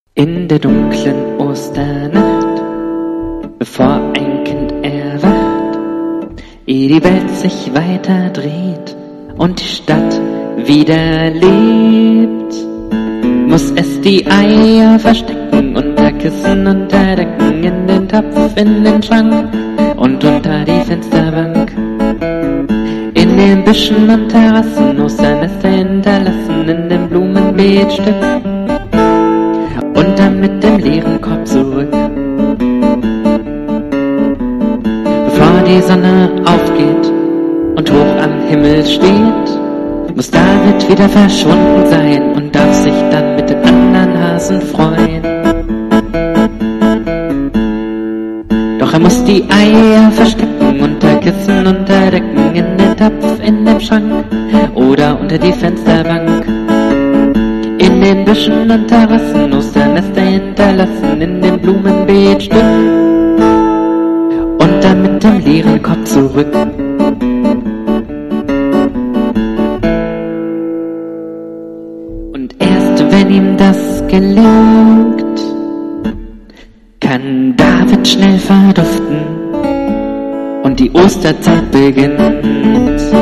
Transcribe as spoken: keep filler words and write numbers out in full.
In der dunklen Osternacht, bevor ein Kind erwacht, ehe die Welt sich weiter dreht und die Stadt wieder lebt, muss es die Eier verstecken, unter Kissen, unter Decken, in den Topf, in den Schrank und unter die Fensterbank. In den Büschen und Terrassen Osternester hinterlassen, in dem Blumenbeetstück und dann mit dem leeren Korb zurück. Bevor die Sonne aufgeht und hoch am Himmel steht, muss David wieder verschwunden sein und darf sich dann mit den anderen Hasen freuen. Doch er muss die Eier verstecken, unter Kissen, unter Decken, in den Topf, in den Schrank oder unter die Fensterbank. In den Büschen und Terrassen Osternester hinterlassen, in dem Blumenbeetstück und dann mit dem leeren Korb zurück. Und erst wenn ihm das gelingt, kann David schnell verduften und die Osterzeit beginnt.